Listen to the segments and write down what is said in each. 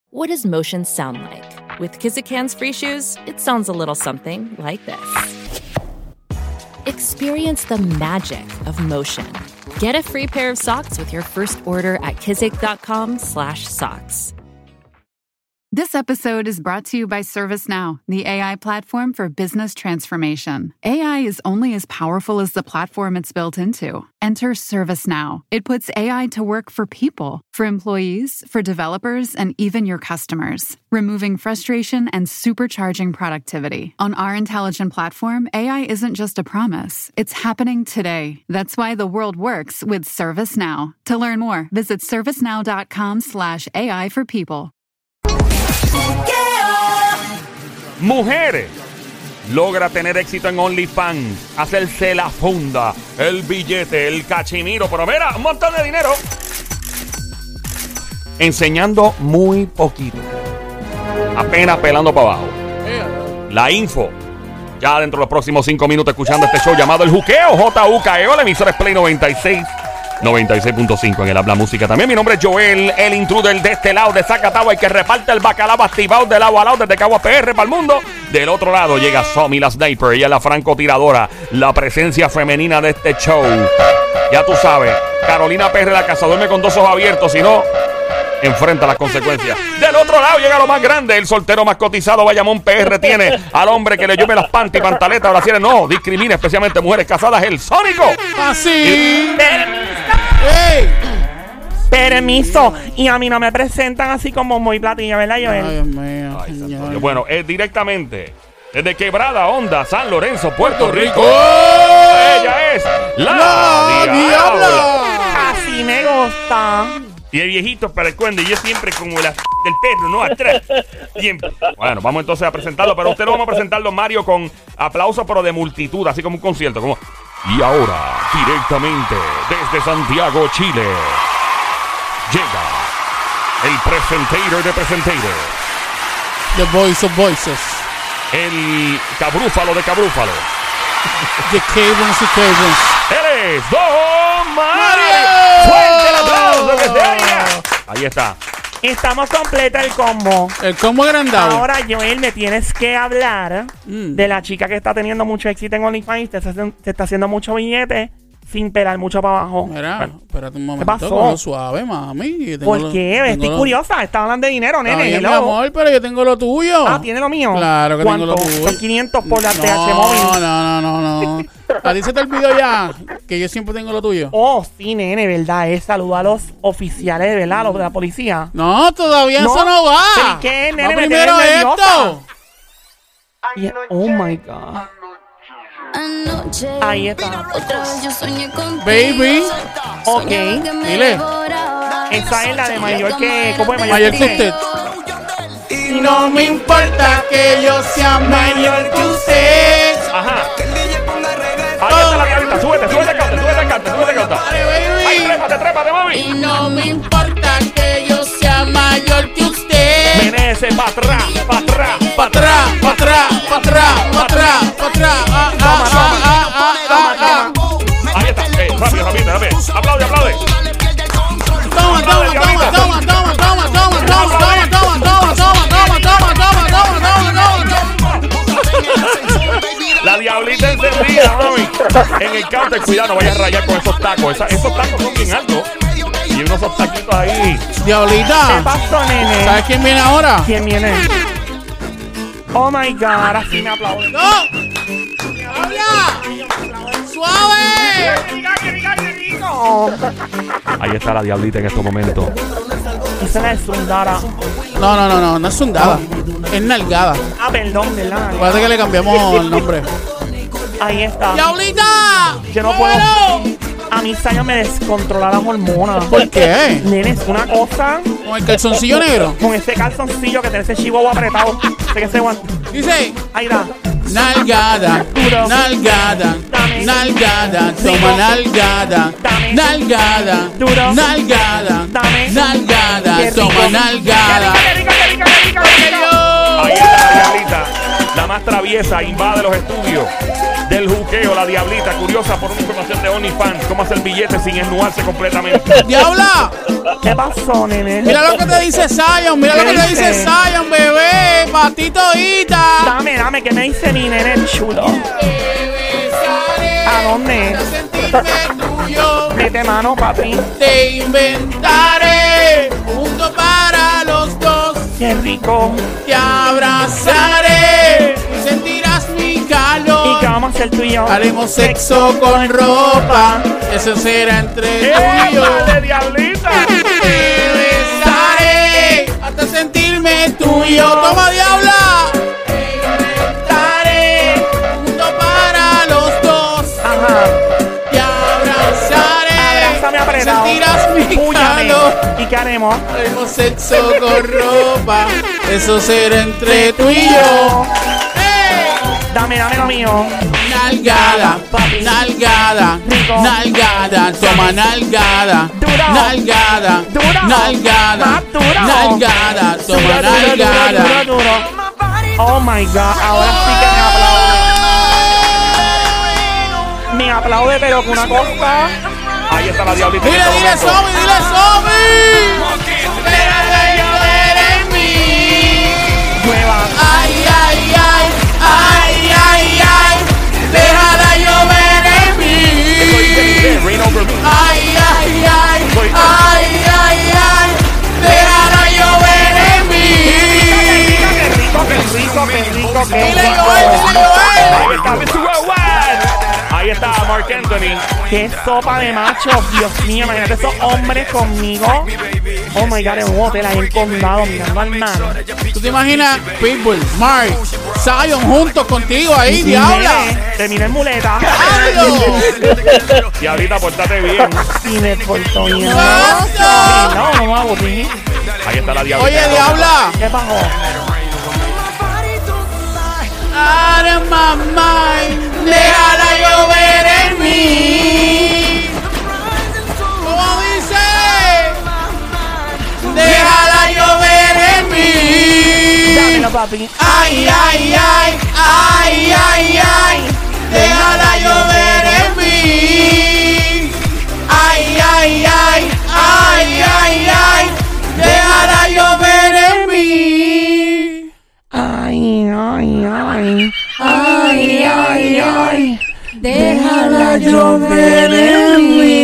What does motion sound like? With Kizikans free shoes, it sounds a little something like this. Experience the magic of motion. Get a free pair of socks with your first order at kizik.com/socks. This episode is brought to you by ServiceNow, the AI platform for business transformation. AI is only as powerful as the platform it's built into. Enter ServiceNow. It puts AI to work for people, for employees, for developers, and even your customers, removing frustration and supercharging productivity. On our intelligent platform, AI isn't just a promise. It's happening today. That's why the world works with ServiceNow. To learn more, visit servicenow.com/AI for people. Mujeres, logra tener éxito en OnlyFans, hacerse la funda, el billete, el cachimiro, pero mira, un montón de dinero, enseñando muy poquito, apenas pelando para abajo. La info, ya dentro de los próximos 5 minutos escuchando este show llamado El Juqueo, JUKEO, la emisora es Play 96.5 en el Habla Música. También mi nombre es Joel, el intruder de este lado de Zacatau, el que reparte el bacalao activado de lado a lado desde Cagua PR para el mundo. Del otro lado llega Somi la Sniper, ella es la francotiradora, la presencia femenina de este show. Ya tú sabes, Carolina PR, la casa, duerme con 2 ojos abiertos, si no, enfrenta las consecuencias. Del otro lado llega lo más grande, el soltero más cotizado, Bayamón PR, tiene al hombre que le llueve las panty y pantaletas, ahora sí, no discrimina, especialmente mujeres casadas, el Sónico. Así. ¡Ey! Permiso. Y a mí no me presentan así como muy platilla, ¿verdad, Joel? Ay, Dios mío. Ay, señor. santo Dios. Bueno, es directamente desde Quebrada Honda, San Lorenzo, Puerto Rico. Ella es la Diabla. Así me gusta. Y el viejito para el cuento, y yo siempre como la del perro, ¿no? Atrás. Siempre. Bueno, vamos entonces a presentarlo, pero usted lo vamos a presentarlo, Mario, con aplausos, pero de multitud, así como un concierto. Como... Y ahora, directamente desde Santiago, Chile, llega el presentator de presentators. The Voice of Voices. El cabrúfalo de cabrúfalo. The Cabrons y Cabrons. Él es Don Mario. ¡Fuerte el aplauso que se oiga! Ahí está. Estamos completos el combo. El combo agrandado. Ahora, Joel, me tienes que hablar de la chica que está teniendo mucho éxito en OnlyFans. Se está haciendo mucho billete sin pelar mucho para abajo. Mira, Bueno, espérate un ¿qué momento. pasó? Cógelo suave, mami. ¿Por qué? Estoy curiosa. Está hablando de dinero, nene. Oye, mi Hello. amor, pero yo tengo lo tuyo. Ah, ¿tiene lo mío? Claro que tengo lo ¿Cuánto? tuyo. Son 500 por la TH No, móvil. no. A ti se te olvidó ya que yo siempre tengo lo tuyo. Oh, sí, nene, ¿verdad? Saludo a los oficiales, ¿verdad? Los de la policía. No, todavía No. eso no va. ¿Pero qué, nene? Va Me primero tienes nerviosa. esto. Oh, my God. Ahí está. Baby. Ok. Dile. Esa es la de mayor que... ¿Cómo es Mayor que usted. Y no me importa que yo sea mayor que usted. Ajá. Ahí está la diablita. Súbete al cante. Ahí, trépate, mami. Y no me importa que yo sea mayor que usted. Menece para atrás. Pa' atrás. Ahí está. Rápido. Aplaude. Toma. La diablita encendida, mami. En el counter, cuidado, no vayas a rayar con esos tacos. Esos tacos son bien altos. Y unos taquitos ahí. ¿Qué Diablita. pasó, nene? ¿Sabes quién viene ahora? ¿Quién viene? Oh, my God. Ahora sí me aplauden. ¡No! ¡Diabla! ¡Suave! rico! Ahí está la diablita en estos momentos. Esa es Sundara. No es sundada. Es nalgada. Ah, perdón, ¿verdad? Acuérdate que le cambiamos el nombre. Ahí está. ¡Diablita! Yo no puedo. A mí Saya me descontrola las hormonas. ¿Por qué? Nene, es una cosa. ¿Con el calzoncillo negro? Con ese calzoncillo que tiene ese chihuahua apretado. Sé que se aguanta. Dice... Ahí da. Nalgada, Duro. nalgada, Dame. nalgada, Rico. toma nalgada, Dame. nalgada, Duro. nalgada, Dame. nalgada, Qué rico. toma nalgada. ¡Qué rico! Ahí está la diablita. La más traviesa invade los estudios del juqueo, la diablita, curiosa por una información de OnlyFans. ¿Cómo hacer billetes sin esnuarse completamente? ¡Diabla! ¿Qué pasó, nene? Mira lo que te dice Zion, mira lo que te dice Zion, bebé. Patito Ita. Dame, que me dice mi nene chulo. ¿A dónde? Mete mano, papi. Te inventaré un mundo para los dos. Qué rico. Te abrazaré, sentirás mi calor. ¿Y qué vamos a hacer tú y yo? Haremos sexo con ropa, eso será entre tú y yo. ¡Vale, diablita! Te besaré hasta sentirme tuyo. ¡Toma, diabla! Te inventaré un mundo para los dos. Ajá. Te abrazaré, Abrázame apretado. sentirás mi Púllame. calor. ¿Y qué haremos? Haremos sexo con ropa, eso será entre tú y yo. Dame lo mío. Nalgada, Papi. nalgada, Rico. nalgada, toma nalgada, Duro. nalgada, Duro. nalgada, Más duro. nalgada, toma Duro. nalgada. Oh my God, ahora sí que me aplaude, pero con una cosa. Ahí está la diablita. en Dile, este dile, momento. Somi, dile, Somi. Deja de llover en mí. Nueva. Ay, ay, ay, ay, ay, ay. Deja de llover en mí. Rain over me. Ay, ay, ay, ay, ay, ay, déjala llover en mí. Qué rico, qué rico, qué rico, qué Dile, rico. Joel, dile, Joel. Ahí está Mr. Worldwide. Ahí está Mark Anthony. Qué sopa de machos, Dios mío, imagínate esos hombres conmigo. Oh my God, en un hotel ahí en condado mirando al mar. ¿Tú te imaginas Pitbull, Mark, Zion juntos contigo ahí, diabla? Terminé en muleta. ¡Diablo! Diablita, pórtate bien. Y me portó bien. ¡Basta! No me aburrí. Ahí está la diablita. Oye, diabla. ¿Qué pasó? Out of my mind, déjala llover en mí. ¿Cómo dice? Déjala llover en mí. Dámelo, papi. Ay, ay, ay, ay, ay, ay, déjala llover en mí. Ay, ay, ay, ay, ay, ay, déjala llover en mí. Ay, ay, ay. Ay, ay, ay, Déjala llover en mí.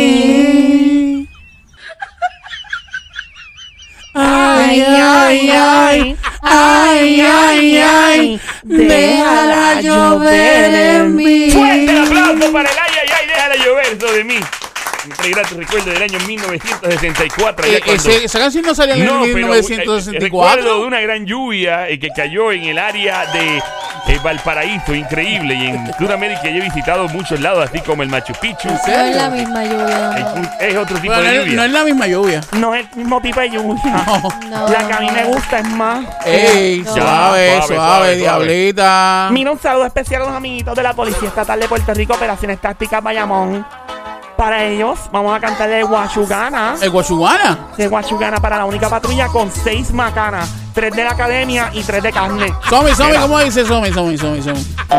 ay, ay, ay, ay, ay, ay, Déjala llover en mí. Fuerte el aplauso para el ay, ay, ay, déjala llover eso de mí. Un grato recuerdo del año 1964. ya cuando- esa canción no salió en el pero, recuerdo 1964. de una gran lluvia que cayó en el área de Valparaíso, increíble. Y en Sudamérica yo he visitado muchos lados, así como el Machu Picchu. No es la misma lluvia. Es otro tipo Bueno, de no lluvia. es la misma lluvia. No es el mismo tipo de lluvia. No. La que a mí me gusta es más. Ey, No. suave, suave, diablita. Mira, un saludo especial a los amiguitos de la Policía Estatal de Puerto Rico, Operaciones Tácticas Bayamón. Para ellos, vamos a cantarle Guachugana. El Guachugana. De Guachugana para la única patrulla con 6 macanas. 3 de la academia y 3 de carne. Somi, Mira. ¿cómo dice Somi? ¿Cómo dice?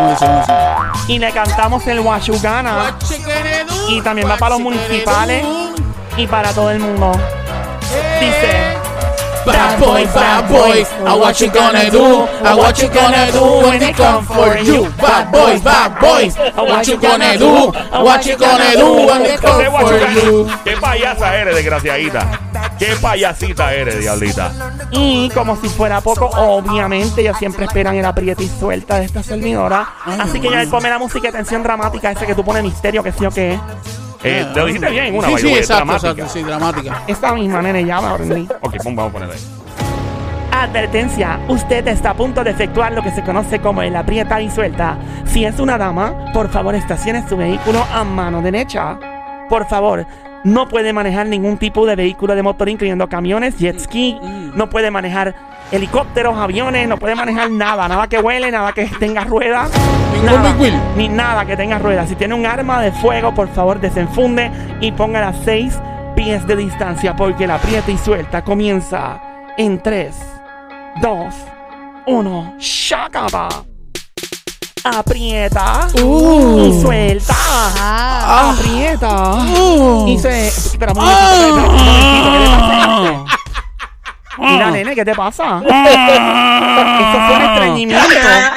Y le cantamos el Guachugana. Y también va para los municipales y para todo el mundo. Dice: Bad boys, what you gonna do? What you gonna do when they come for you? Bad boys, what you gonna do? What you gonna do when they come Entonces, for Guachugana, you? ¿qué payasa eres, desgraciadita? ¿Qué payasita eres, diablita? Y como si fuera poco, obviamente ellos siempre esperan el apriete y suelta de esta servidora. Así que ya ponme la música de tensión dramática, ese que tú pones misterio, que sí o qué. Lo dijiste bien, una Sí, by the sí, way, exacto, dramática. exacto, sí, dramática. Esta misma, nene, ya me aprendí. Ok, vamos a ponerla ahí. Advertencia, usted está a punto de efectuar lo que se conoce como el aprieta y suelta. Si es una dama, por favor estacione su vehículo a mano derecha. Por favor, no puede manejar ningún tipo de vehículo de motor, incluyendo camiones, jet ski. No puede manejar helicópteros, aviones, no puede manejar nada que huele, nada que tenga ruedas. Ningún Nada, Big Wheel. ni nada que tenga ruedas. Si tiene un arma de fuego, por favor desenfunde y póngala a 6 pies de distancia, porque el aprieta y suelta comienza en 3, 2, 1. ¡Shakaba! Aprieta. Y suelta. Aprieta. Y se... Espera, un momentito, ¿qué le pasa? Mira, nene, ¿qué te pasa? Eso fue un estreñimiento.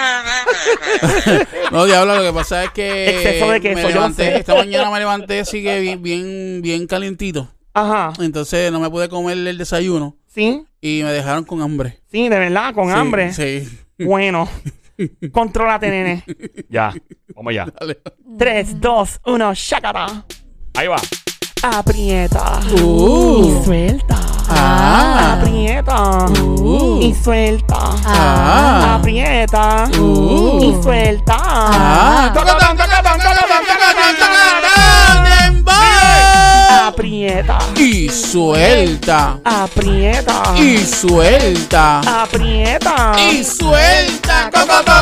No, diablo, lo que pasa es que Exceso de queso, me yo lo levanté, sé. esta mañana me levanté así que bien calientito. Ajá. Entonces no me pude comer el desayuno ¿Sí? y me dejaron con hambre. Sí, de verdad, con Sí, hambre. Sí. Bueno. Contrólate, nene. Ya, vamos allá. Dale. 3, 2, 1, shakara. Ahí va. Aprieta. Y suelta. Aprieta. Y suelta. Aprieta. Y suelta. Aprieta. Y suelta. Aprieta. Y suelta. Aprieta. Y suelta.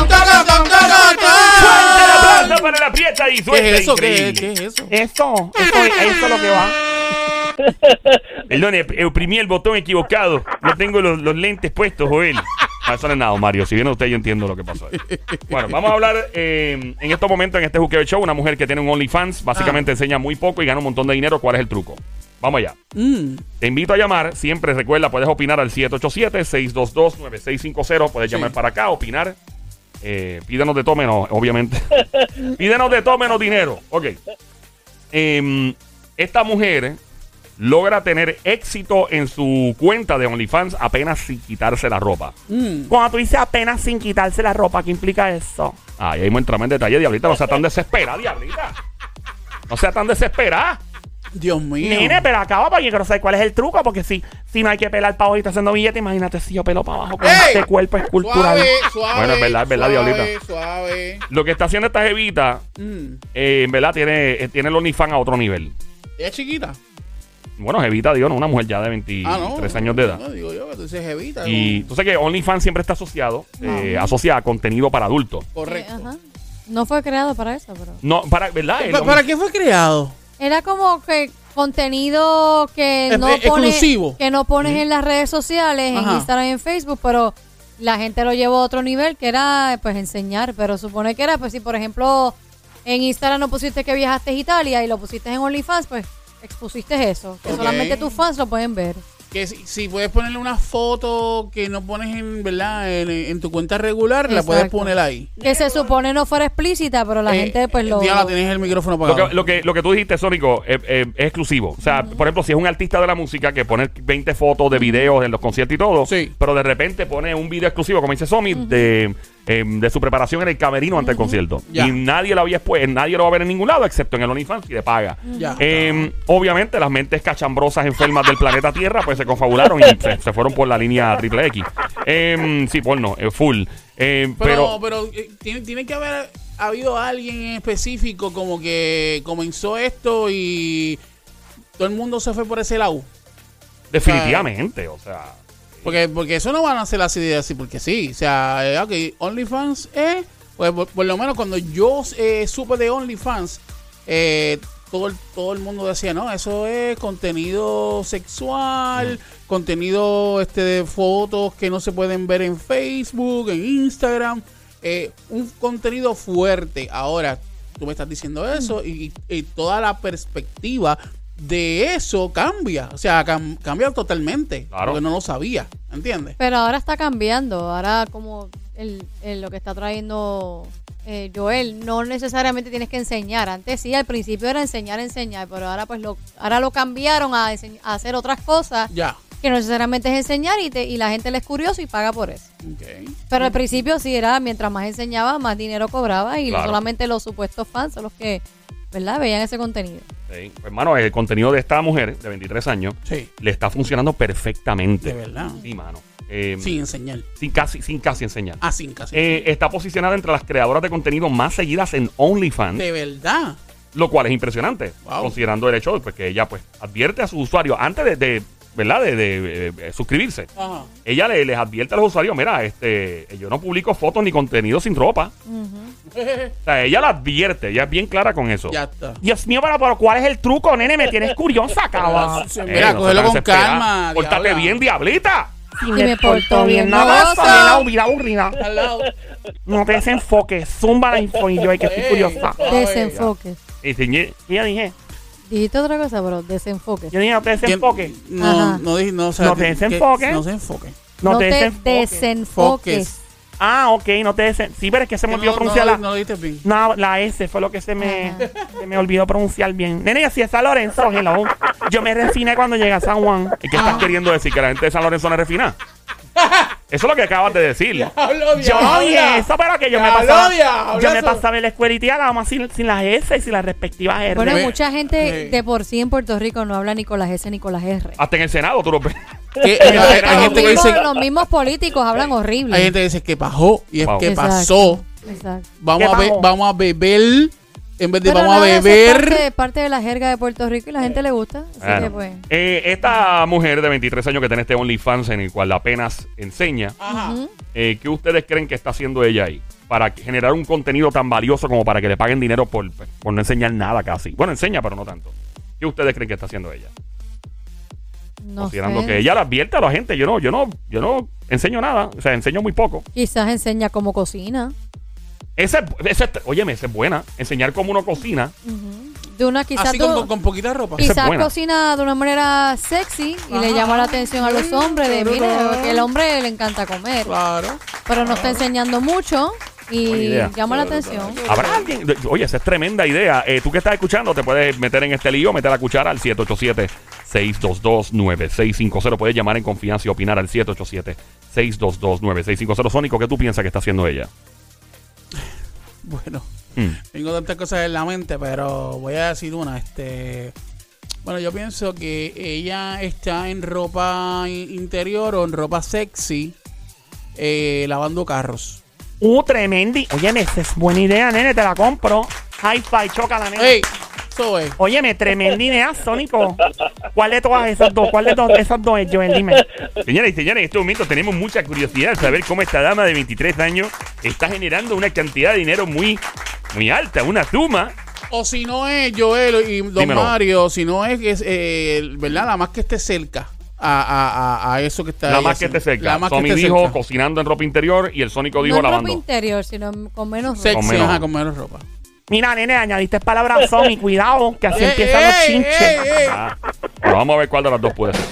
¡Fuerte el aplauso para la aprieta y ¿Qué suelta! es eso? Increíble. ¿Qué es eso? Eso es lo que va. Perdón, oprimí el botón equivocado. No tengo los lentes puestos, Joel. No, eso no es nada, Mario. Si viene usted, yo entiendo lo que pasó ahí. Bueno, vamos a hablar en estos momentos, en este Juqueo Show, una mujer que tiene un OnlyFans. Básicamente enseña muy poco y gana un montón de dinero. ¿Cuál es el truco? Vamos allá. Te invito a llamar. Siempre recuerda, puedes opinar al 787-622-9650. Puedes llamar para acá, opinar. Pídenos de todo menos, obviamente. Pídenos de todo menos dinero. Ok. Esta mujer logra tener éxito en su cuenta de OnlyFans apenas sin quitarse la ropa. Cuando tú dices apenas sin quitarse la ropa, ¿qué implica eso? Ahí mismo entramos en detalle, diablita. No sea tan desesperada, diablita. No sea tan desesperada. Dios mío. Nene, pero acaba porque yo quiero saber cuál es el truco, porque si no hay que pelar para abajo y está haciendo billete, imagínate si yo pelo para abajo con este cuerpo escultural. Suave, Bueno, es verdad, suave, diablita. Suave. Lo que está haciendo esta jevita, en verdad, tiene el OnlyFans a otro nivel. ¿Ella es chiquita? Bueno, jevita, digo, no, una mujer ya de 23 años de edad. No, digo yo que tú dices jevita. Y tú sabes que OnlyFans siempre está asociado a contenido para adultos. Correcto. Ajá. No fue creado para eso, pero... No, ¿verdad? ¿Para qué fue creado? Era como que contenido que no exclusivo. que no pones en las redes sociales, Ajá. en Instagram y en Facebook, pero la gente lo llevó a otro nivel, que era pues enseñar, pero supone que era, pues si por ejemplo en Instagram no pusiste que viajaste a Italia y lo pusiste en OnlyFans, pues expusiste eso, que Ok. solamente tus fans lo pueden ver. Que si puedes ponerle una foto que no pones en, ¿verdad? En tu cuenta regular, la puedes Exacto. poner ahí. Que se supone no fuera explícita, pero la gente pues lo... Diana, tienes el micrófono apagado. Lo que tú dijiste, Sónico, es exclusivo. O sea, por ejemplo, si es un artista de la música que pone 20 fotos de videos en los conciertos y todo, Sí. pero de repente pone un video exclusivo, como dice Somi, de su preparación en el camerino ante el concierto. Ya. Y nadie lo nadie lo va a ver en ningún lado, excepto en el OnlyFans y le paga. Ya. Obviamente, las mentes cachambrosas enfermas del planeta Tierra pues se confabularon y se fueron por la línea triple X. Sí, porno, full. Pero tiene que haber habido alguien en específico como que comenzó esto y todo el mundo se fue por ese lado. Definitivamente, o sea... Porque eso no van a ser así de así, porque sí. O sea, ok, OnlyFans pues por lo menos cuando yo supe de OnlyFans, todo el mundo decía, no, eso es contenido sexual, contenido de fotos que no se pueden ver en Facebook, en Instagram, un contenido fuerte. Ahora, tú me estás diciendo eso y toda la perspectiva de eso cambia. O sea, cambia totalmente. Claro. Porque no lo sabía, ¿entiendes? Pero ahora está cambiando. Ahora como lo que está trayendo Joel, no necesariamente tienes que enseñar. Antes sí, al principio era enseñar, pero ahora pues ahora lo cambiaron a hacer otras cosas Ya. que no necesariamente es enseñar y la gente le es curioso y paga por eso. Okay. Pero al principio sí era, mientras más enseñaba, más dinero cobraba y Claro. solamente los supuestos fans son los que, ¿verdad?, veían ese contenido. Sí. Pues, hermano, el contenido de esta mujer de 23 años Sí. le está funcionando perfectamente. De verdad. Sí, mano. Sin enseñar. Sin casi enseñar. Sin casi. Está posicionada entre las creadoras de contenido más seguidas en OnlyFans, De verdad. lo cual es impresionante, Wow. considerando el hecho de pues, que ella pues advierte a sus usuarios antes de ¿verdad? De suscribirse. Ajá. Ella les advierte a los usuarios, mira, yo no publico fotos ni contenido sin ropa. O sea, ella lo advierte, ella es bien clara con eso. Ya está. Dios mío, pero ¿cuál es el truco, nene? Me tienes curiosa, cabrón. Mira, no cógelo seas con desesperada. calma. Pórtate diabla. bien, diablita. Si me porto bien, no vas a ver la vida aburrida. Al lado. No te desenfoques. Zumba la info y yo, que estoy curiosa. Desenfoque. Y señor, Y yo dije, Dijiste otra cosa, pero desenfoque. yo dije, no te desenfoques. No, Ajá. no dije, no, o sea, No te desenfoques. No se enfoque. No te desenfoques. Foques. Ah, ok, no te desenfoques. Sí, pero es que se me olvidó pronunciar no, la... no lo dijiste bien. No, la S fue lo que se me olvidó pronunciar bien. Nene, si es San Lorenzo, hello. Yo me refiné cuando llegué a San Juan. ¿y qué estás queriendo decir? ¿Que la gente de San Lorenzo no es refinada? Eso es lo que acabas de decir. Yo no dije eso, pero que yo me pasaba en la escuelita y nada más sin las S y sin las respectivas R. Bueno, Me- mucha gente me- de por sí en Puerto Rico no habla ni con las S ni con las R. Hasta en el Senado tú lo ves. Hay gente que dice, Los mismos políticos hablan horrible. hay gente que dice que bajó y es Wow. que Exacto. pasó. Exacto. Vamos ¿Qué a bajó? vamos a beber en vez de Pero vamos a nada, eso beber. es parte de la jerga de Puerto Rico y la gente le gusta. Así Bueno, que pues. esta mujer de 23 años que tiene este OnlyFans en el cual apenas enseña, Ajá. ¿qué ustedes creen que está haciendo ella ahí? Para generar un contenido tan valioso como para que le paguen dinero por no enseñar nada casi. Bueno, enseña, pero no tanto. ¿Qué ustedes creen que está haciendo ella? No Considerando sé. que ella le advierte a la gente, yo no enseño nada, o sea, enseño muy poco. Quizás enseña cómo cocina. Óyeme, esa es buena. Enseñar cómo uno cocina. De una quizás Así con poquita ropa. Esa es quizás buena. cocina de una manera sexy y le llama la atención a los hombres de mira, que el hombre le encanta comer, Claro. pero no está enseñando mucho Buena y idea. llama la atención. ¿Habrá alguien? Oye, esa es tremenda idea. Tú que estás escuchando, te puedes meter en este lío, meter la cuchara al 787-622-9650. Puedes llamar en confianza y opinar al 787-622-9650. Sónico, ¿qué tú piensas que está haciendo ella? Bueno, Mm. tengo tantas cosas en la mente, pero voy a decir una. Bueno, yo pienso que ella está en ropa interior o en ropa sexy lavando carros. Tremendi. Óyeme, esa es buena idea, nene, te la compro. Hi-Fi, chócala, nene. ¡Ey! Eso es. Óyeme, tremenda idea, Sónico. ¿Cuál de todas esas dos? ¿Cuál de todas esas dos es, Joel? Dime. Señoras y señores, en este momento tenemos mucha curiosidad de saber cómo esta dama de 23 años está generando una cantidad de dinero muy, muy alta, una suma. O si no es Joel y Don Dímelo. Mario, si no es, ¿verdad? La más que esté cerca a eso que está La ahí más que haciendo. esté cerca. La más que Somi esté dijo cerca. cocinando en ropa interior y el Sónico No dijo en ropa lavando. interior, sino con menos ropa. Sexy, Con menos. ajá, con menos ropa. Mira, nene, añadiste palabras Somi, cuidado, que así Ey, empiezan los ey, chinches. ey, ey. Ah, pero vamos a ver cuál de las dos puede ser.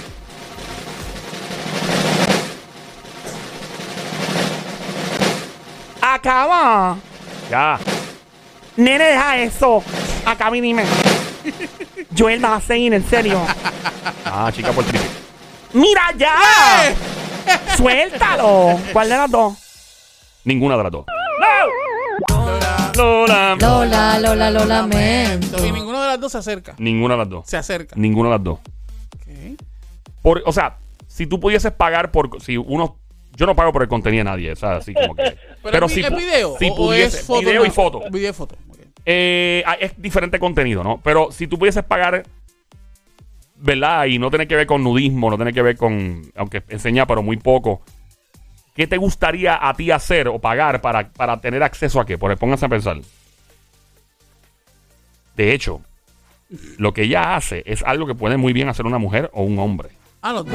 Acaba. Ya. Nene, deja eso. Acaba y dime. Joel, vas a seguir, en serio. Ah, chica por triple. ¡Mira ya! ¡Suéltalo! ¿Cuál de las dos? Ninguna de las dos. Lola. Lola, Lola, lo lamento. Y ninguno de las dos se acerca. Ninguna de las dos. Se acerca. Ninguna de las dos. Ok. O sea, si tú pudieses pagar por... Si uno... Yo no pago por el contenido de nadie, o sea, así como que... Pero si ¿es video? Si ¿O pudiese... es foto? Video y foto. Video y foto. Ok. Es diferente contenido, ¿no? Pero si tú pudieses pagar, ¿verdad? Y no tiene que ver con nudismo, no tiene que ver con... Aunque enseña, pero muy poco. ¿Qué te gustaría a ti hacer o pagar para tener acceso a qué? Pónganse a pensar. De hecho, lo que ella hace es algo que puede muy bien hacer una mujer o un hombre. Ah, los dos.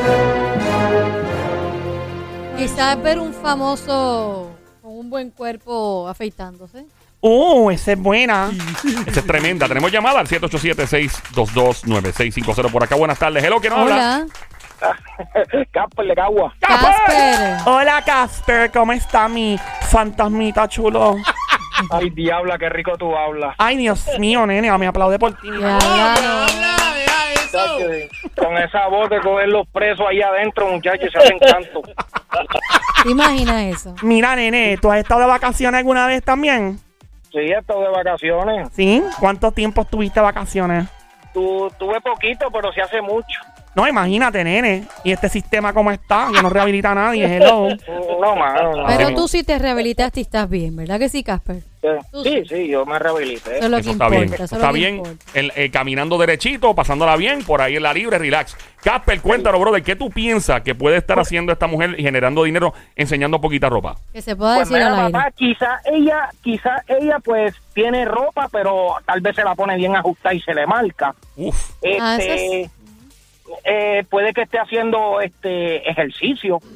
Quizás ver un famoso con un buen cuerpo afeitándose. Esa es buena. Esa es tremenda. Tenemos llamada al 787-622-9650 por acá. Buenas tardes. Hello, ¿quién nos habla? Hola, Casper de Cagua. Casper. Hola, Casper. ¿Cómo está mi fantasmita chulo? Ay, diabla, qué rico tú hablas. Ay, Dios mío, nene. Me aplaude por ti. Ya hablaron. Deja eso. Con esa voz de coger los presos ahí adentro, muchachos, se hacen canto. ¿Te imaginas eso? Mira, nene, ¿tú has estado de vacaciones alguna vez también? Sí, he estado de vacaciones. ¿Sí? ¿Cuánto tiempo estuviste de vacaciones? Tuve poquito, pero sí hace mucho. No, imagínate, nene. Y este sistema como está, que no rehabilita a nadie. Hello. No, mano. No. Pero tú sí te rehabilitaste y estás bien, ¿verdad que sí, Casper? Sí, yo me rehabilité. Eso es lo Eso que está importa. bien. Eso es Está lo que bien. importa. Caminando derechito, pasándola bien, por ahí en la libre, relax. Casper, cuéntanos, brother, ¿qué tú piensas que puede estar haciendo esta mujer y generando dinero enseñando poquita ropa? Que se pueda Pues decir mira, al aire. papá, quizá ella pues tiene ropa, pero tal vez se la pone bien ajustada y se le marca. Uf. Ah, eso es- Puede que esté haciendo ejercicio.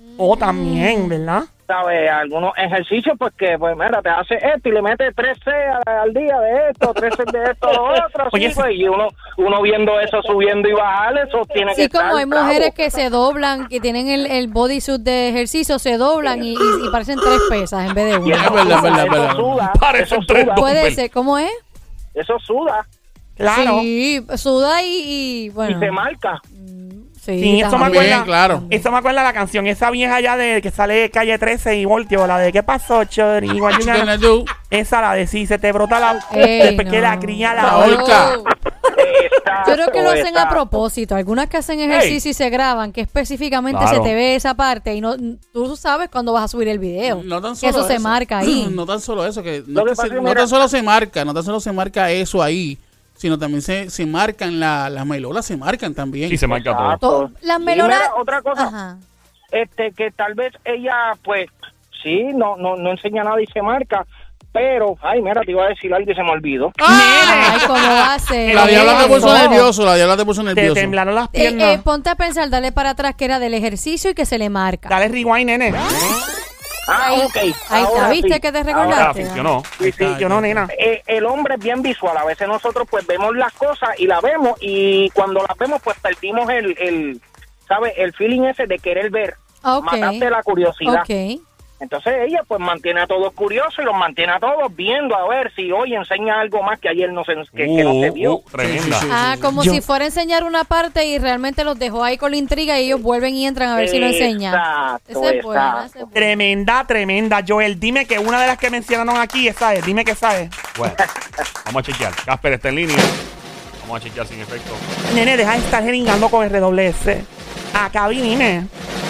Oh, también, ¿verdad? ¿Sabes? Algunos ejercicios, pues que, pues mira, te hace esto y le metes 3C al día de esto, 3C de esto, lo otro, Oye, sí, pues, y uno viendo eso, subiendo y bajar, eso tiene que Sí, estar como hay bravo. mujeres que se doblan, que tienen el bodysuit de ejercicio, se doblan y parecen 3 pesas en vez de Y una. eso Es verdad, suda, es verdad. eso suda, Parecen eso tres suda, Puede ser, ¿cómo es? eso suda Claro. Sí, suda y bueno. y se marca. Sí, eso me También, acuerda. claro. Eso me acuerda la canción, esa vieja allá de que sale Calle 13 y Voltio, la de ¿qué pasó, Chori? What you gonna do? Esa, la de si se te brota la... Ey, después que no. la cría la La horca. horca. Yo creo que lo hacen a Exacto. propósito. Algunas que hacen ejercicio y se graban, que específicamente Claro. se te ve esa parte y no tú sabes cuándo vas a subir el video. No tan que solo eso se marca ahí. No tan solo eso, que Lo no, que que pasa se- es que no mira- tan solo se marca eso ahí, sino también se marcan las melolas, se marcan también. Sí, se marca todo. To- Las Y melonas. mira, otra cosa, Ajá. que tal vez ella, pues, sí, no enseña nada y se marca, pero, ay, mira, te iba a decir algo y se me olvidó. Ay, ¿cómo va a ser? La diabla te puso Eso. nervioso, la diabla te puso Te nervioso. temblaron las piernas. Ponte a pensar, dale para atrás que era del ejercicio y que se le marca. Dale rewind, nene. Ah, ok. Ahí está, ahora ¿viste sí. que te Ahora recordaste? funcionó. Sí, sí. Yo no, nena. El hombre es bien visual. A veces nosotros pues vemos las cosas y las vemos y cuando las vemos pues perdimos ¿sabes? El feeling ese de querer ver. Ok. Mataste la curiosidad. Ok. Entonces ella pues mantiene a todos curiosos y los mantiene a todos viendo a ver si hoy enseña algo más que ayer no se, que no se vio. Tremenda. Sí, sí, sí. Ah, como Yo- si fuera a enseñar una parte y realmente los dejó ahí con la intriga y ellos vuelven y entran a ver si lo enseña. Exacto, Esa es buena, exacto. esa es buena. Tremenda. Joel, dime que una de las que mencionaron aquí, esa es. Dime que sabes. Bueno, vamos a chequear. Casper está en línea. Vamos a chequear sin efecto. Nene, deja de estar jeringando con RWS. Acá vinime.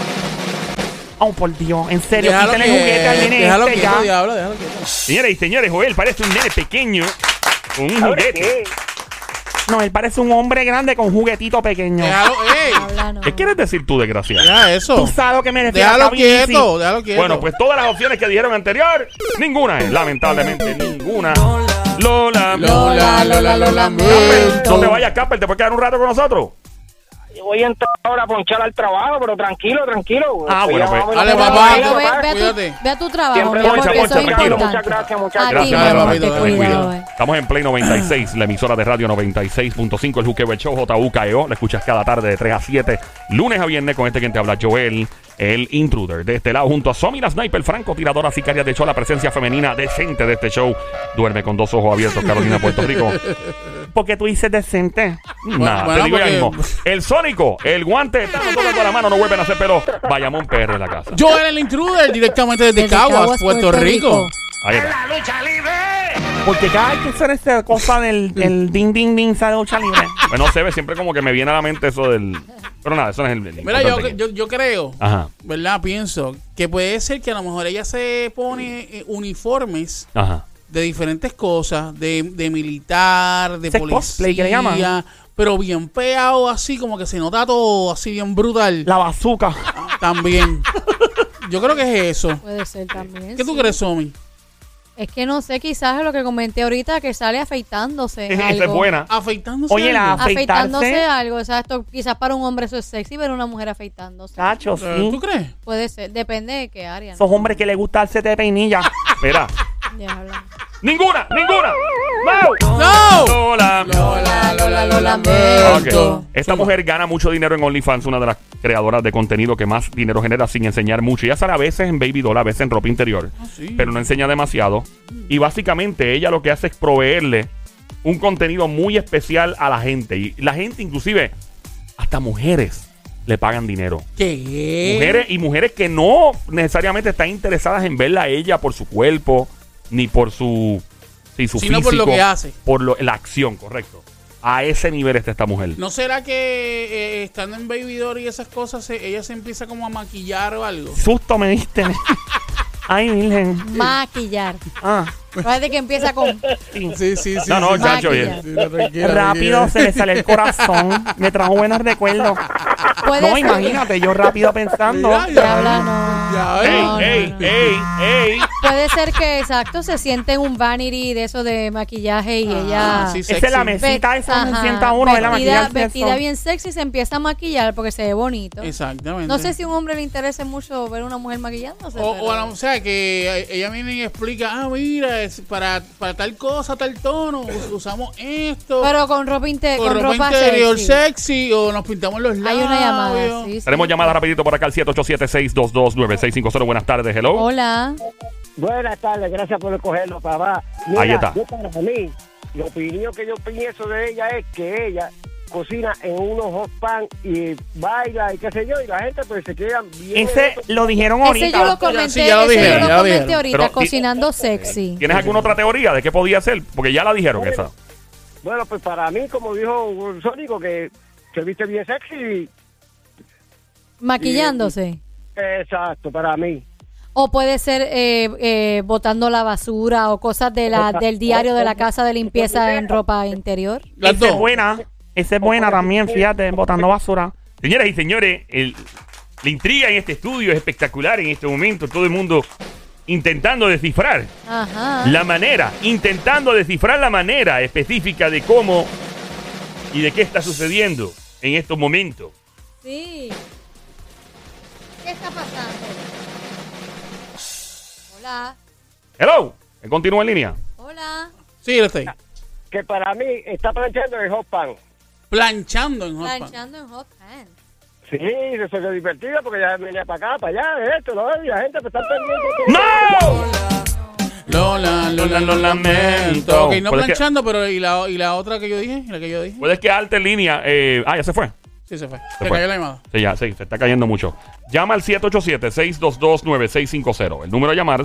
Oh, por Dios. En serio, Déjalo quítale el juguete al nene déjalo este quieto, ya. diablo, déjalo quieto. Señoras y señores, Joel parece un nene pequeño con un ¿Sabes juguete. qué? No, él parece un hombre grande con un juguetito pequeño. Déjalo, ey, Habla, no. ¿Qué quieres decir tú, desgraciado? deja eso. Tú sabes lo que me refiero. Déjalo acá, Vinicius. quieto, déjalo quieto. Bueno, pues todas las opciones que dijeron anterior, ninguna es, lamentablemente, ninguna. Lola. Lola, Casper, lamento. no te vayas, Casper, ¿te puedes quedar un rato con nosotros? Yo voy a entrar ahora a ponchar al trabajo, pero tranquilo. Ah, bueno, pues. Dale, Pero, papá, pero cuídate. ve a tu trabajo, Siempre mi amor, poncha, que eso poncha, es tranquilo. importante. Muchas gracias, muchas A ti, gracias. mi Dale, amor, papito, te dale, cuido, cuida. Estamos en Play 96, la emisora de radio 96.5, el Juqueo, el show JUKEO. La escuchas cada tarde de 3 a 7, lunes a viernes, con quien te habla, Joel, el intruder. De este lado, junto a Somi, la sniper, franco, tiradora, sicaria de show, la presencia femenina decente de este show. Duerme con 2 ojos abiertos, Carolina, Puerto Rico. Porque tú dices decente. Nada, bueno, te digo ya porque- mismo. El Sónico, el guante, estamos tocando la mano, no vuelven a hacer pelo. Bayamón PR en la casa. Joel el intruder, directamente desde Desde Caguas, Puerto Rico. Ahí está. Porque cada vez que suena esa cosa del ding ding ding sale lucha libre. Pues no se ve, siempre como que me viene a la mente eso del... Pero nada, eso no es el... Mira, importante. yo creo, Ajá, ¿verdad? Pienso que puede ser que a lo mejor ella se pone uniformes ajá. de diferentes cosas, de militar, de Ese policía, cosplay que le llaman. pero bien pegado así, como que se nota todo así bien brutal. La bazooka. También. Yo creo que es eso. Puede ser también. ¿Qué tú sí. crees, Somi? Es que no sé, quizás es lo que comenté ahorita, que sale afeitándose. Esa es algo. buena. Afeitándose. Oye, la algo? Afeitándose afeitarse. algo, exacto. Quizás para un hombre eso es sexy, pero una mujer afeitándose. Chacho, sí. ¿Tú crees? Puede ser, depende de qué área. ¿no? Esos hombres que les gusta darse de peinilla. Mira. Ya hablamos. ¡Ninguna! ¡No! ¡No! Lola. Lola, lo Ok. lamento. Esta mujer gana mucho dinero en OnlyFans, una de las creadoras de contenido que más dinero genera sin enseñar mucho. Ella sale a veces en baby doll, a veces en ropa interior, sí. pero no enseña demasiado. Y básicamente ella lo que hace es proveerle un contenido muy especial a la gente. Y la gente, inclusive, hasta mujeres, le pagan dinero. ¿Qué? Mujeres que no necesariamente están interesadas en verla a ella por su cuerpo, ni por su Sino físico, por lo que hace. por la acción, correcto. A ese nivel está esta mujer. ¿No será que estando en Baby Doll y esas cosas, ella se empieza como a maquillar o algo? Susto me diste. Ay, virgen. Maquillar. Ah, Parece que empieza con... sí. Sí. No, no, chacho, Maquillar. Sí, tranquila, Rápido tranquila. se le sale el corazón. Me trajo buenos recuerdos. Puede No, ser. imagínate, yo rápido pensando. Mira, Ya habla, no. Ya, ¡Ey, No, ey, no, no. ey! puede ser que, exacto, se siente en un vanity de eso de maquillaje y ella... sí, Esa es la mesita, esa se Ajá, sienta uno de la maquillaje. vestida bien sexy, se empieza a maquillar porque se ve bonito. Exactamente. No sé si a un hombre le interese mucho ver a una mujer maquillándose. O sea, que ella viene y explica, mira, es para tal cosa, tal tono, usamos esto. Pero con ropa con ropa interior sexy, o nos pintamos los labios. Hay una llamada, sí. Tenemos llamada rapidito por acá al 787-622-9650. Buenas tardes, hello. Hola. Buenas tardes, gracias por recogerlo, papá. Mira, Ahí está. Yo para mí, la opinión que yo pienso de ella es que ella cocina en unos hot pan y baila y qué sé yo, y la gente pues se queda bien. Ese lo dijeron ahorita. Ese yo lo comenté, Sí, ya lo dijeron, ya lo dijeron. ahorita, Pero, cocinando sexy. ¿Tienes alguna otra teoría de qué podía ser? Porque ya la dijeron esa. Bueno, pues para mí, como dijo Sónico, que se viste bien sexy. Maquillándose. Exacto, para mí. O puede ser botando la basura o cosas del diario de la casa de limpieza en ropa interior. Las Esa es dos. buena. Esa es buena también, fíjate, botando basura. Señoras y señores, la intriga en este estudio es espectacular en este momento. Todo el mundo intentando descifrar Ajá. intentando descifrar la manera específica de cómo y de qué está sucediendo en estos momentos. Sí. ¿Qué está pasando? Hola. Hello, continúa en línea. Hola. Sí, lo estoy. Que para mí está planchando el hot pan. Planchando en hot pan. Planchando en hot pan. Sí, eso es divertido porque ya venía para acá, para allá, esto, y la gente pues está pendiente. ¡No! Lola, lo lamento. Ok, no Puede planchando, pero ¿y la otra que yo dije? ¿La que yo dije? Puedes quedarte en línea. Ya se fue. Sí, se fue. Se Se fue. cayó la llamada. Sí, ya, sí, se está cayendo mucho. Llama al 787-622-9650. El número a llamar,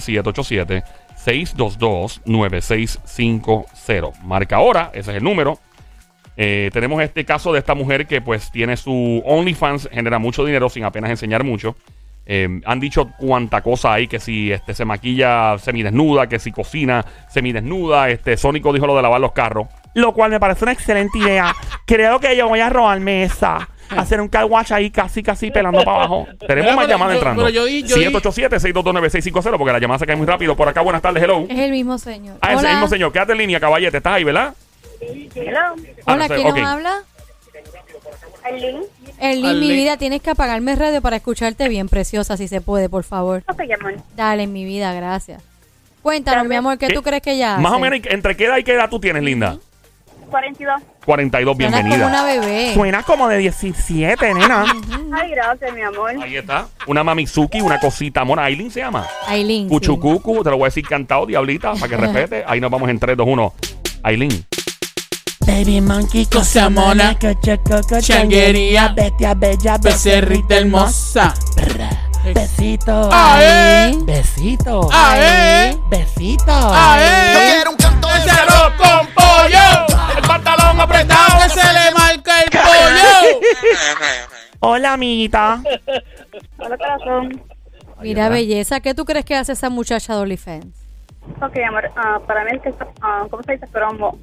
787-622-9650. Marca ahora, ese es el número. Tenemos este caso de esta mujer que pues tiene su OnlyFans, genera mucho dinero sin apenas enseñar mucho. Han dicho cuánta cosa hay, que si se maquilla semidesnuda, que si cocina semidesnuda. Sónico dijo lo de lavar los carros. Lo cual me parece una excelente idea. Creo que yo voy a robarme esa. Hacer un car wash ahí casi pelando para abajo. Tenemos Mira, más pero llamadas yo- entrando. pero yo di- 787-622-9650 porque la llamada se cae muy rápido. Por acá, buenas tardes, hello. Es el mismo señor. Ah, ese Hola. mismo señor. Quédate en línea, caballete. ¿Estás ahí, verdad? Hola, Ah, no sé, ¿quién ok. nos habla? Arlene, Erlyn, Arlene. mi vida, tienes que apagarme radio para escucharte bien, preciosa, si se puede, por favor. ¿cómo se llama? Dale, mi vida, gracias. Cuéntanos, mi amor, ¿qué tú crees que ya Más o hace? menos, ¿entre qué edad y qué edad tú tienes, linda? 42. 42, Suenas como bienvenida. una bebé. Suena como de 17, nena. Ay, gracias, mi amor. Ahí está. Una mamizuki, una cosita. Mona, Aileen se llama. Aileen, sí. Cuchucucu, te lo voy a decir cantado, diablita, para que respete. Ahí nos vamos en 3, 2, 1. Aileen. Baby monkey, cosa mona, changuería, bestia bella, Becerrita hermosa. besito, ¡Ae! besito, ¡Ae! besito. ¡Ae! ¡Ese arroz con pollo! ¡El pantalón apretado que se le marca el pollo! Hola, amiguita. Hola, corazón. Mira, belleza, ¿qué tú crees que hace esa muchacha de OnlyFans? Ok, amor, para mí es que está, ¿cómo se dice?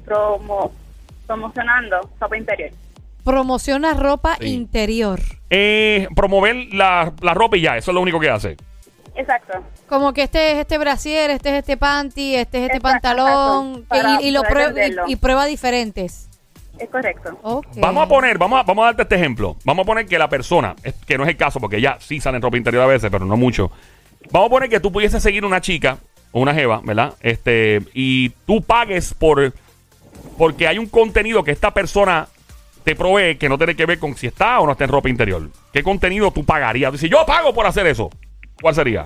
Promocionando ropa interior. Promociona ropa Sí. interior. Promover la ropa y ya, eso es lo único que hace. Exacto. Como que este es este brasier, este es este panty, este es este Exacto, pantalón, para y lo poder prueba venderlo. y prueba diferentes. Es correcto. Okay. Vamos a darte este ejemplo. Vamos a poner que la persona, que no es el caso, porque ya sí sale en ropa interior a veces, pero no mucho. Vamos a poner que tú pudieses seguir una chica o una jeva, ¿verdad? Y tú pagues porque hay un contenido que esta persona te provee que no tiene que ver con si está o no está en ropa interior. ¿Qué contenido tú pagarías? Dices, yo pago por hacer eso. ¿Cuál sería?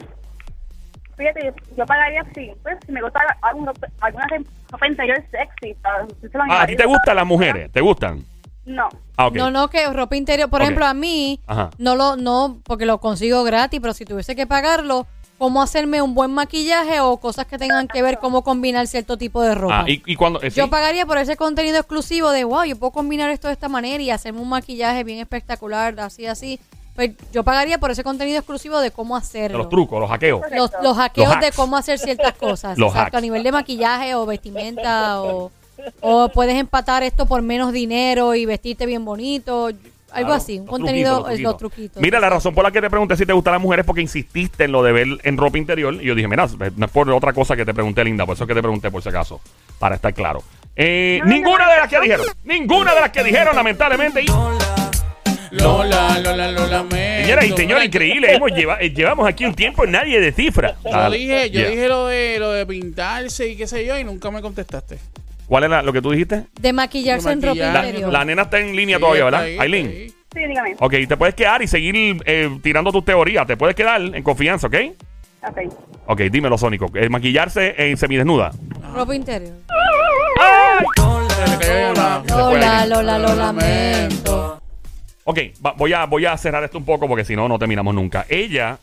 Fíjate, yo pagaría sí. Pues si me gusta alguna ropa interior sexy. ¿A ti te gustan las mujeres? ¿Te gustan? No. Ah, ok. No, que ropa interior, por Ok. ejemplo, a mí Ajá. no porque lo consigo gratis, pero si tuviese que pagarlo, cómo hacerme un buen maquillaje o cosas que tengan que ver cómo combinar cierto tipo de ropa. Y cuando sí. Yo pagaría por ese contenido exclusivo de, wow, yo puedo combinar esto de esta manera y hacerme un maquillaje bien espectacular, así. Pues yo pagaría por ese contenido exclusivo de cómo hacerlo. los trucos, los hackeos. Los hackeos Los de hacks. cómo hacer ciertas cosas. Los Exacto, a hacks. nivel de maquillaje o vestimenta o puedes empatar esto por menos dinero y vestirte bien bonito. algo así, un Los contenido, truquitos. los truquitos. Mira, la razón por la que te pregunté si te gustan las mujeres es porque insististe en lo de ver en ropa interior. Y yo dije, mira, no es por otra cosa que te pregunté, linda. Por eso es que te pregunté, por si acaso. Para estar claro. Ninguna de las que dijeron. Ninguna de las que dijeron, lamentablemente. Lola, lamento. Señoras y señores, increíble. Llevamos aquí un tiempo y nadie descifra. Yo dije lo de pintarse y qué sé yo y nunca me contestaste. ¿Cuál era lo que tú dijiste? De maquillarse en ropa interior. La nena está en línea Sí, todavía, está ¿verdad? ahí, Aileen. está ahí. Sí, dígame. Ok, te puedes quedar y seguir tirando tus teorías. Te puedes quedar en confianza, ¿ok? Ok. Ok, dímelo, Sónico. Maquillarse en semidesnuda. Ropa interior. Se me cayó la- Lola, lo lamento. Ok, voy a cerrar esto un poco porque si no, no terminamos nunca. Ella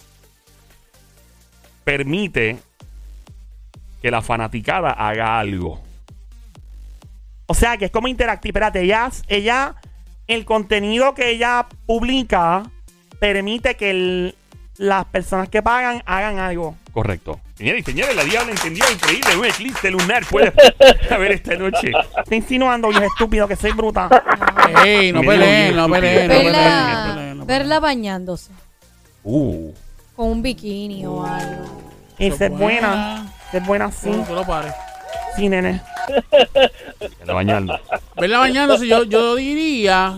permite que la fanaticada haga algo. O sea, que es como interactivo. Espérate, ella, el contenido que ella publica permite que las personas que pagan hagan algo. Correcto. Señores y señores, la diabla entendió increíble. Un eclipse lunar puede haber esta noche. Está insinuando, viejo estúpido, que soy bruta. Ey, no Mira, peleen, no estúpido. peleen, no Verla, peleen. verla bañándose con un bikini o algo. Esa es buena. Es buena, sí. Tú lo pares. Sí, nene. La bañando. Verla bañándose, yo diría,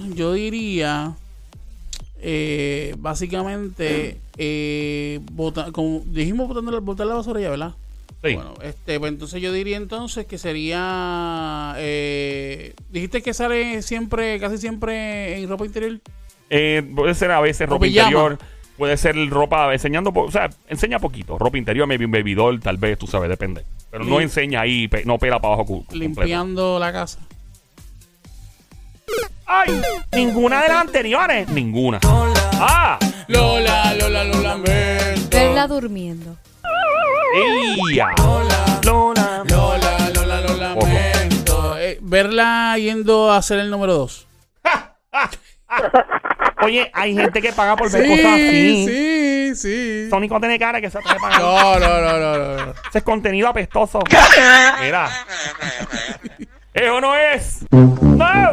básicamente, como dijimos, botar la basura ya, ¿verdad? Sí. Bueno, pues entonces yo diría entonces que sería, dijiste que sale casi siempre en ropa interior. Puede ser a veces O ropa pijama. interior. Puede ser ropa enseñando, o sea, enseña poquito. Ropa interior, maybe un baby doll, tal vez, tú sabes, depende. Pero no enseña ahí, no pela para abajo. Completo. Limpiando la casa. ¡Ay! Ninguna de las anteriores. Ninguna. ¡Ah! Lola, lo lamento. Verla durmiendo. ¡Ella! Lola. Lo lamento. Verla yendo a hacer el número 2. Oye, hay gente que paga por ver cosas así. sí. Sónico tiene cara que se puede pagar. No. Ese es contenido apestoso. Mira. ¡Eso no es! ¡No!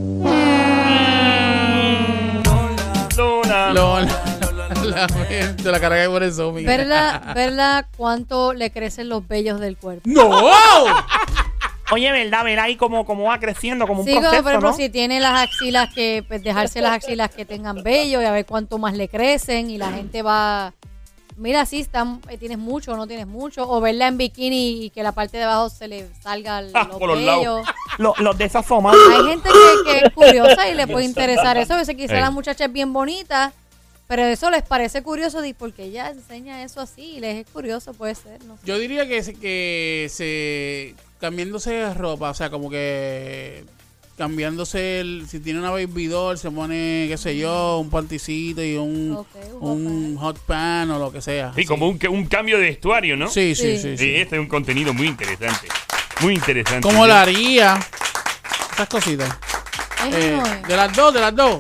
Luna. Lola, lamento. La cara que pone eso, mira. Verla cuánto le crecen los vellos del cuerpo. ¡No! Oye, ¿verdad? Ver ahí cómo va creciendo, como un Sí, como proceso, por ejemplo, ¿no? si tiene las axilas que, pues dejarse las axilas que tengan vello y a ver cuánto más le crecen y la gente va, mira, si tienes mucho o no tienes mucho, o verla en bikini y que la parte de abajo se le salga los por los lados. vellos. Los de esas somas. Hay gente que es curiosa y le puede interesar eso. A veces quizá Ey. la muchacha es bien bonita, pero eso les parece curioso porque ella enseña eso así y les es curioso, puede ser, no sé. Yo diría que se cambiándose de ropa, o sea, como que cambiándose si tiene una baby doll, se pone, qué sé yo, un panticito y un hot pan o lo que sea. Sí, como un cambio de vestuario, ¿no? Sí. Sí, este es un contenido muy interesante. Muy interesante. ¿Cómo la haría? Esas cositas. Eso no es. De las dos.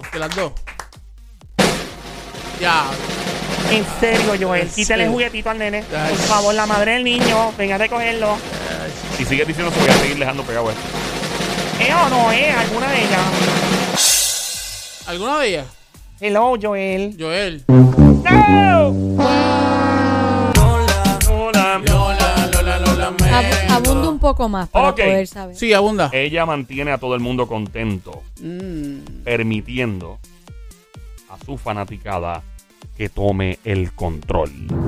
Ya. En serio, Joel. Sí. Quítale el juguetito al nene. Ay. Por favor, la madre del niño. Venga a recogerlo. Si sigues diciendo eso, voy a seguir dejando pegado esto. O no alguna de ellas. ¿Alguna de ellas? Hello, Joel. Joel. ¡No! Lola, lamento. Abunda un poco más para Ok. poder saber. Sí, abunda. Ella mantiene a todo el mundo contento, permitiendo a su fanaticada que tome el control.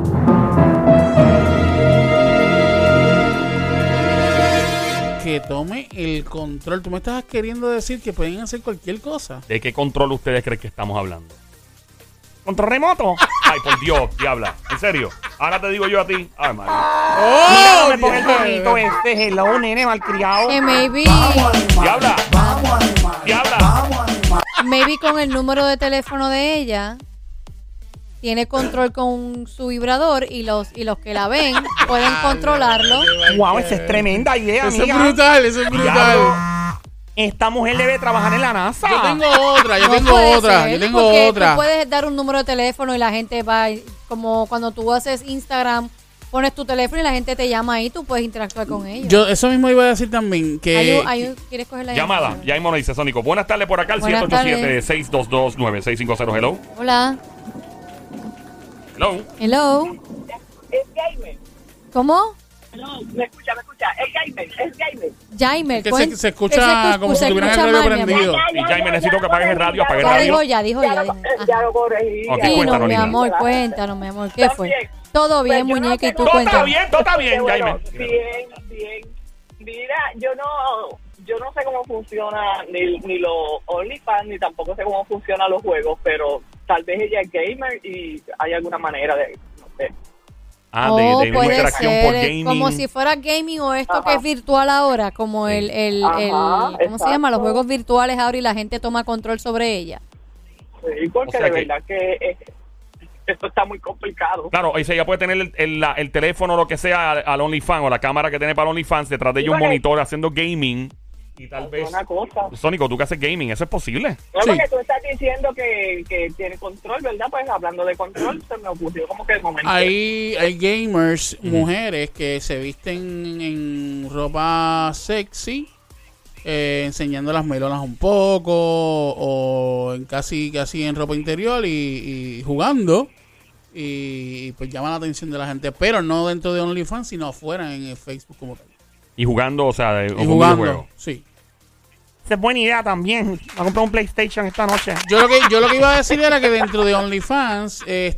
Que tome el control. Tú me estás queriendo decir que pueden hacer cualquier cosa. ¿De qué control ustedes creen que estamos hablando? Control remoto. Ay, por Dios, diabla. ¿En serio? Ahora te digo yo a ti. Ay, madre. Mira, no me ponga el perrito este. Hello, nene, malcriado. Maybe Diabla. maybe con el número de teléfono de ella tiene control con su vibrador y los que la ven pueden controlarlo. Wow, esa es tremenda idea, Eso es amiga. brutal, eso es brutal. Esta mujer debe trabajar en la NASA. Yo tengo otra, yo No tengo puede otra, ser, yo tengo porque otra. Tú puedes dar un número de teléfono y la gente va, como cuando tú haces Instagram pones tu teléfono y la gente te llama ahí, tú puedes interactuar con ellos. Eso mismo iba a decir también, que... ¿Quieres coger la llamada? Ya mismo nos dice Sónico. Buenas tardes por acá, al Buenas 787-622-9650. Hello. Hola. Hello. Hello. Es gamer. ¿Cómo? No, me escucha. Es gamer. Jaime, que se escucha como si tuvieran el radio prendido. Y Jaime, necesito que apagues el radio, apague el Ya radio. dijo ya. Ya lo corregí. Ok, Sí, cuéntanos, no, mi niña. amor, cuéntanos, mi amor. ¿Qué fue? También. Todo bien, Pues yo no muñeca, y sé tú cómo- cuéntanos. Todo está bien, Bueno, Jaime. bien. Mira, yo no sé cómo funciona ni los OnlyFans, ni tampoco sé cómo funcionan los juegos, pero tal vez ella es gamer y hay alguna manera de, no sé. Ah, Oh, de una puede interacción ser, por gaming. como si fuera gaming o esto que Ajá. es virtual ahora, como el Ajá, ¿cómo se llama? Los exacto. juegos virtuales ahora y la gente toma control sobre ella. Sí, porque O sea de que- verdad que esto está muy complicado. Claro, o sea, ella puede tener el teléfono o lo que sea al OnlyFans o la cámara que tiene para OnlyFans detrás de ella un Bueno. monitor haciendo gaming y tal vez... Una cosa. Sónico, tú que haces gaming, ¿eso es posible? No, Sí. porque tú estás diciendo que tiene control, ¿verdad? Pues hablando de control, se me ocurrió como que el momento. Hay gamers, mujeres que se visten en ropa sexy, enseñando las melonas un poco, o en casi en ropa interior y jugando. Y pues llaman la atención de la gente, pero no dentro de OnlyFans, sino afuera en el Facebook como tal. Y jugando, o sea, Y un jugando, videojuego. sí. Esa es buena idea también. Va a comprar un PlayStation esta noche. Yo lo que iba a decir era que dentro de OnlyFans,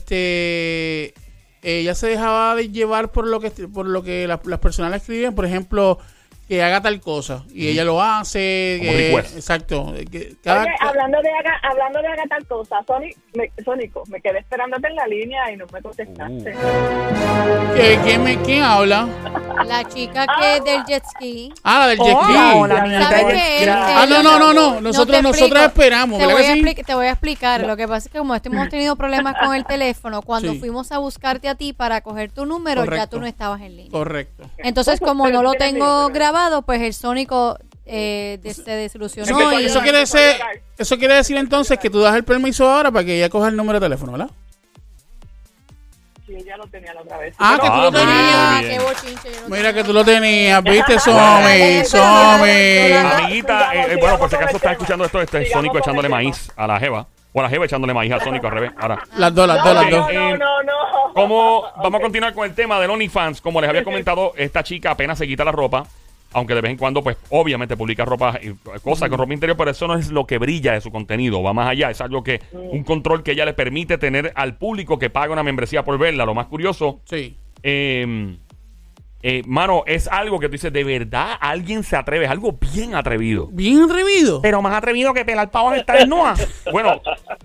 ella se dejaba de llevar por lo que las personas le escriben, por ejemplo, que haga tal cosa y ella lo hace. Como request. Exacto. Oye, hablando de haga tal cosa, Sónico, me quedé esperándote en la línea y no me contestaste. ¿Quién habla? La chica que es del jet ski. Ah, la del jet ski. Oh, la niña ¿Sabes del qué? jet ski. Ah, no. te Nosotros explico. esperamos. Te ¿verdad voy, que sí? te voy a explicar. Lo que pasa es que como hemos tenido problemas con el teléfono, cuando Sí. fuimos a buscarte a ti para coger tu número, ya Correcto. tú no estabas en línea. Correcto. Entonces, como no lo tengo grabado, pues el Sónico se desilusionó. y Eso quiere decir entonces que tú das el permiso ahora para que ella coja el número de teléfono, ¿verdad? Sí, ella lo tenía la otra vez. Ah, que tú lo muy bien, tenías. muy bien. qué bochinche. yo no Mira que tenía. tú lo tenías, ¿viste, Somi? Somi? Amiguita, sigamos bueno, por si con acaso el estás tema. escuchando esto, este es Sigamos Sónico con echándole el tema. maíz a la jeva. O la jeva echándole maíz a Sónico al revés. Ahora, Las dos. No. ¿cómo vamos a continuar con el tema del OnlyFans? Como les había comentado, esta chica apenas se quita la ropa, aunque de vez en cuando, pues, obviamente publica ropa, cosas con ropa interior, pero eso no es lo que brilla de su contenido, va más allá, es algo que, un control que ella le permite tener al público que paga una membresía por verla. Lo más curioso, Sí. mano, es algo que tú dices, de verdad, alguien se atreve, es algo bien atrevido. Bien atrevido. Pero más atrevido que pelar pavos en esta desnuda. Bueno,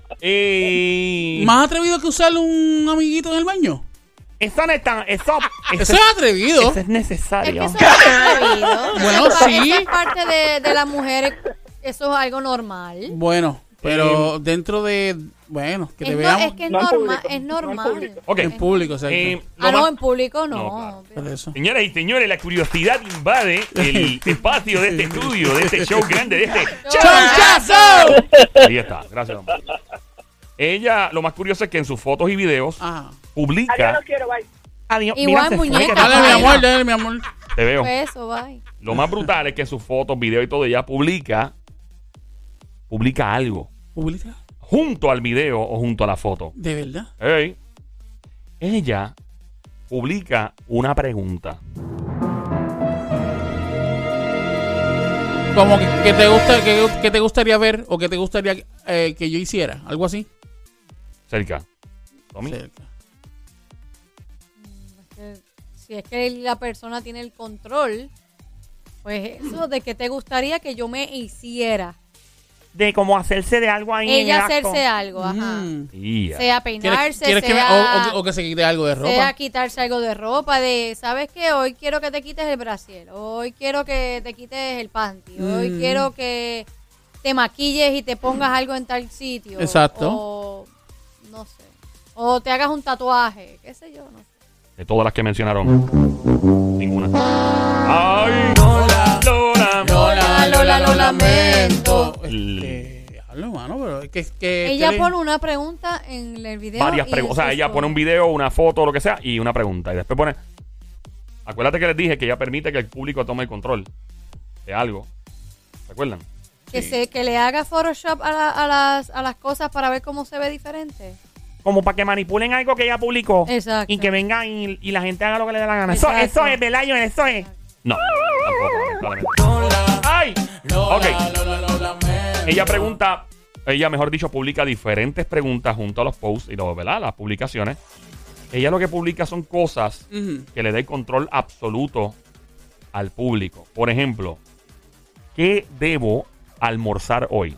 Más atrevido que usar un amiguito en el baño. Eso no es tan. Eso Eso es atrevido. eso es Es que necesario. eso no es atrevido. Bueno, Eso sí. es parte de las mujeres. Eso es algo normal. Bueno, pero dentro de... Bueno, que te Es, veamos es que es No en normal. público, Es no en normal. público. ok. en público, exacto. Lo No, más- en público No, no. claro. Por eso. Señoras y señores, la curiosidad invade el espacio de este estudio, de este show grande, de este ¡Chonchazo! Ahí está, gracias. Don. Ella, lo más curioso es que en sus fotos y videos Ajá. Adiós, publica, los quiero, bye. Adiós. Igual se fue, muñeca, que te Dale, vaya. mi amor. te veo. Pues eso, bye. Lo más brutal es que en sus fotos, videos y todo, ella publica algo ¿Publica? junto al video o junto a la foto. ¿De verdad? Ey. Ella publica una pregunta. Como que te gusta, que te gustaría ver o que te gustaría que yo hiciera, algo así. Cerca. Tommy. Cerca. Si es que la persona tiene el control, pues eso de que te gustaría que yo me hiciera. De como hacerse de algo ahí. en Ella el acto. hacerse algo, ajá. Ya. Sea ¿Quieres, peinarse, quieres que sea, o que se quite algo de ropa? sea quitarse algo de ropa, de, ¿sabes qué? Hoy quiero que te quites el brasier, hoy quiero que te quites el panty, hoy quiero que te maquilles y te pongas algo en tal sitio. Exacto. O, no sé, o te hagas un tatuaje, qué sé yo, no sé. De todas las que mencionaron, ninguna. ¡Ay! Lola, Lola, lo lamento. El- Hablo, mano, pero es que ella pone una pregunta en el video. Varias preguntas. O sea, ella pone un video, una foto, lo que sea, y una pregunta. Y después pone... Acuérdate que les dije que ella permite que el público tome el control de algo. ¿Se acuerdan? Que le haga Photoshop a las cosas para ver cómo se ve diferente. Como para que manipulen algo que ella publicó. Exacto. Y que vengan y la gente haga lo que le dé la gana. Eso es, ¿verdad, Joel? Eso es. No, tampoco. ¡Ay! Ok. Ella pregunta, mejor dicho, publica diferentes preguntas junto a los posts y ¿verdad? Las publicaciones. Ella lo que publica son cosas que le den control absoluto al público. Por ejemplo, ¿qué debo almorzar hoy?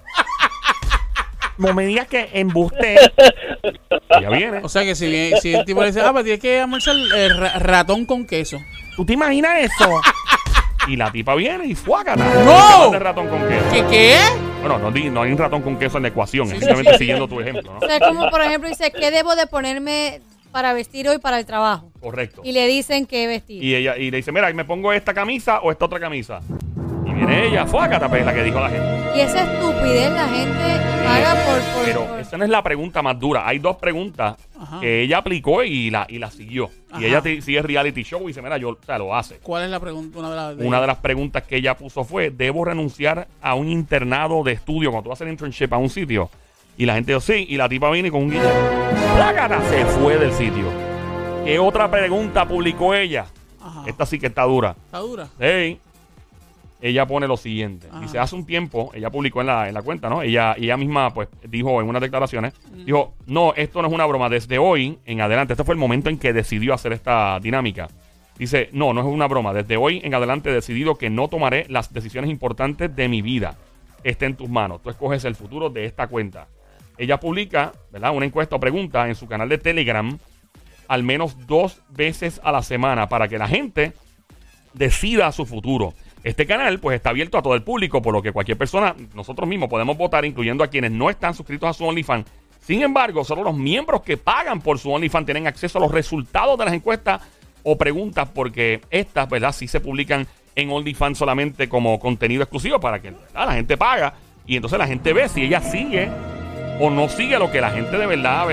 No me digas que embuste. Ella viene. O sea que si el tipo le dice, pues tienes que almorzar ratón con queso. ¿Tú te imaginas eso? Y la tipa viene y fuácata. ¡No! De ratón con queso. ¿Qué? Bueno, no hay un ratón con queso en la ecuación. Es simplemente siguiendo tu ejemplo, ¿no? O sea, como por ejemplo dice, ¿qué debo de ponerme para vestir hoy para el trabajo? Correcto. Y le dicen qué vestir. Y le dice, mira, ¿me pongo esta camisa o esta otra camisa? Y viene ella, fuácata, pues, la que dijo la gente. Y esa estupidez la gente paga por... Pero esa no es la pregunta más dura. Hay dos preguntas que ella aplicó y la siguió. Y ella sigue reality show y dice, mira, lo hace. ¿Cuál es la pregunta? Una de las preguntas que ella puso fue, ¿debo renunciar a un internado de estudio cuando tú vas a hacer internship a un sitio? Y la gente dijo, sí. Y la tipa viene con un guille. ¡Plácata! Se fue del sitio. ¿Qué otra pregunta publicó ella? Esta sí que está dura. ¿Está dura? Sí. Ella pone lo siguiente. Dice, hace un tiempo, ella publicó en la cuenta, ¿no? Ella misma, pues, dijo en unas declaraciones, dijo, no, esto no es una broma. Desde hoy en adelante, este fue el momento en que decidió hacer esta dinámica. Dice, no es una broma. Desde hoy en adelante he decidido que no tomaré las decisiones importantes de mi vida. Está en tus manos. Tú escoges el futuro de esta cuenta. Ella publica, ¿verdad?, una encuesta o pregunta en su canal de Telegram al menos 2 veces a la semana para que la gente decida su futuro. Este canal, pues, está abierto a todo el público, por lo que cualquier persona, nosotros mismos podemos votar, incluyendo a quienes no están suscritos a su OnlyFans. Sin embargo, solo los miembros que pagan por su OnlyFans tienen acceso a los resultados de las encuestas o preguntas, porque estas, ¿verdad?, sí se publican en OnlyFans solamente como contenido exclusivo para que, ¿verdad?, la gente paga y entonces la gente ve si ella sigue o no sigue lo que la gente de verdad,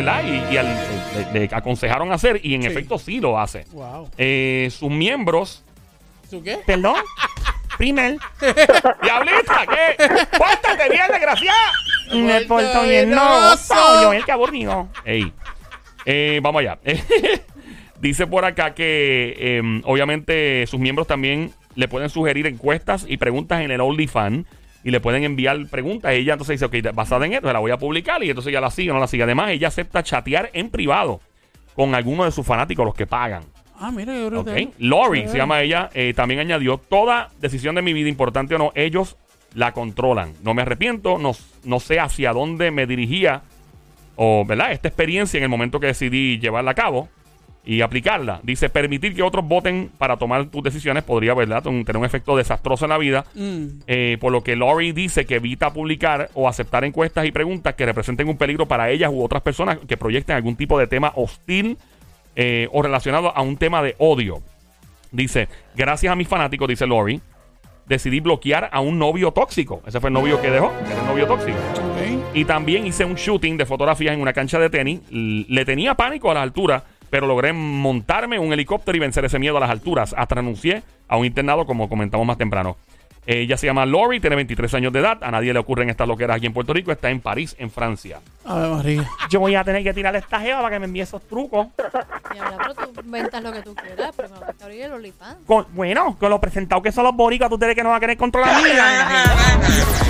le aconsejaron hacer, y en efecto sí lo hace. Wow. Sus miembros... ¿Su qué? ¿Perdón? Primer. ¡Diablita! ¿Qué? ¡Pórtate bien, desgraciada! Me porto bien, no. Joel, qué aburrido. Ey. Vamos allá. Dice por acá que obviamente sus miembros también le pueden sugerir encuestas y preguntas en el OnlyFans y le pueden enviar preguntas. Ella entonces dice, ok, basada en esto, la voy a publicar, y entonces ya la sigue o no la sigue. Además, ella acepta chatear en privado con algunos de sus fanáticos, los que pagan. Mira, yo creo que... Lori se llama ella. También añadió, toda decisión de mi vida, importante o no, ellos la controlan. No me arrepiento, no sé hacia dónde me dirigía, o, ¿verdad?, esta experiencia en el momento que decidí llevarla a cabo y aplicarla. Dice, permitir que otros voten para tomar tus decisiones podría, ¿verdad?, tener un efecto desastroso en la vida. Por lo que Lori dice que evita publicar o aceptar encuestas y preguntas que representen un peligro para ellas u otras personas que proyecten algún tipo de tema hostil o relacionado a un tema de odio. Dice, gracias a mis fanáticos, dice Lori, decidí bloquear a un novio tóxico. Ese fue el novio que dejó, que era el novio tóxico. Y también hice un shooting de fotografías en una cancha de tenis. Le tenía pánico a las alturas, pero logré montarme en un helicóptero y vencer ese miedo a las alturas. Hasta renuncié a un internado, como comentamos más temprano. Ella se llama Lori, tiene 23 años de edad. A nadie le ocurren estas loqueras aquí en Puerto Rico. Está en París, en Francia. Ave María. Yo voy a tener que tirarle esta jeva para que me envíe esos trucos. Y ahora, pero tú inventas lo que tú quieras. Primero que abrir el OnlyFans. Bueno, con lo presentado que son los boricuas, tú crees que no va a querer controlar a mí.